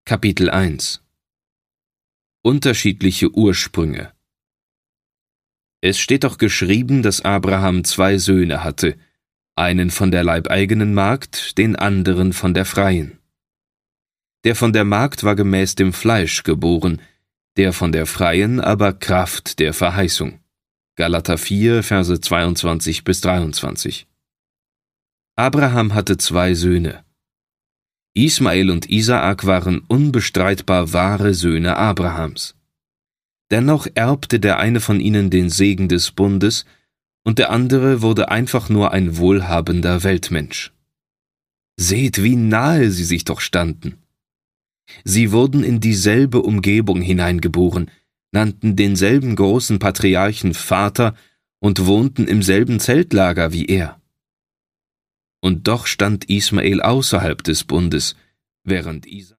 Kapitel 1 Unterschiedliche Ursprünge. Es steht doch geschrieben, dass Abraham 2 Söhne hatte, einen von der leibeigenen Magd, den anderen von der freien. Der von der Magd war gemäß dem Fleisch geboren, der von der freien aber Kraft der Verheißung. Galater 4, Verse 22-23. Abraham hatte 2 Söhne. Ismael und Isaak waren unbestreitbar wahre Söhne Abrahams. Dennoch erbte der eine von ihnen den Segen des Bundes, und der andere wurde einfach nur ein wohlhabender Weltmensch. Seht, wie nahe sie sich doch standen. Sie wurden in dieselbe Umgebung hineingeboren, nannten denselben großen Patriarchen Vater und wohnten im selben Zeltlager wie er. Und doch stand Ismael außerhalb des Bundes, während Isaak